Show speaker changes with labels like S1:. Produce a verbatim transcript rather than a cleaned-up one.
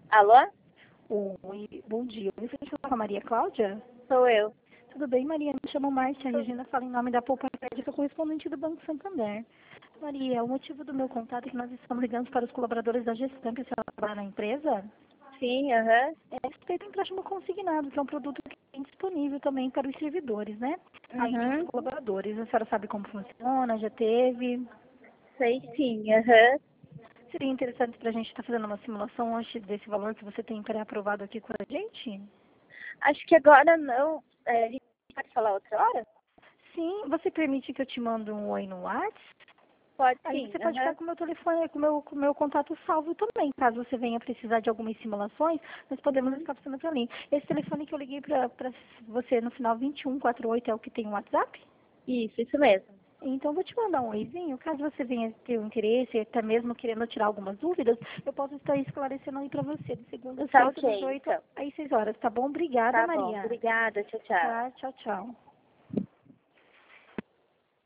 S1: Alô?
S2: Oi, bom dia. Eu estou falando com a Maria Cláudia?
S1: Sou eu.
S2: Tudo bem, Maria? Me chamo Márcia. A Regina fala em nome da Poupa Crédito, correspondente do Banco Santander. Maria, o motivo do meu contato é que nós estamos ligando para os colaboradores da gestão que a senhora trabalha na empresa.
S1: Sim, aham.
S2: É a respeito do empréstimo consignado, que é um produto que tem disponível também para os servidores, né? Aí, para
S1: Uhum.
S2: os colaboradores. A senhora sabe como funciona? Já teve?
S1: Sei sim, aham.
S2: Seria interessante para a gente estar fazendo uma simulação antes desse valor que você tem pré-aprovado aqui com a gente?
S1: Acho que agora não. É, a gente pode falar outra hora?
S2: Sim, você permite que eu te mande um oi no WhatsApp?
S1: Pode
S2: Aí
S1: sim,
S2: você pode ficar
S1: aham.
S2: com o meu telefone, com o meu, com o meu contato salvo também. Caso você venha precisar de algumas simulações, nós podemos
S1: Uhum.
S2: ficar passando para mim. Esse telefone que eu liguei para você no final vinte e um quarenta e oito é o que tem o WhatsApp?
S1: Isso, isso mesmo.
S2: Então, eu vou te mandar um oizinho. Caso você venha ter um interesse, até mesmo querendo tirar algumas dúvidas, eu posso estar esclarecendo aí para você, de segunda a
S1: Tá
S2: sexta, das
S1: ok,
S2: oito
S1: então.
S2: às seis horas, tá bom? Obrigada,
S1: Tá bom,
S2: Maria.
S1: obrigada, tchau, tchau.
S2: Tá, tchau, tchau.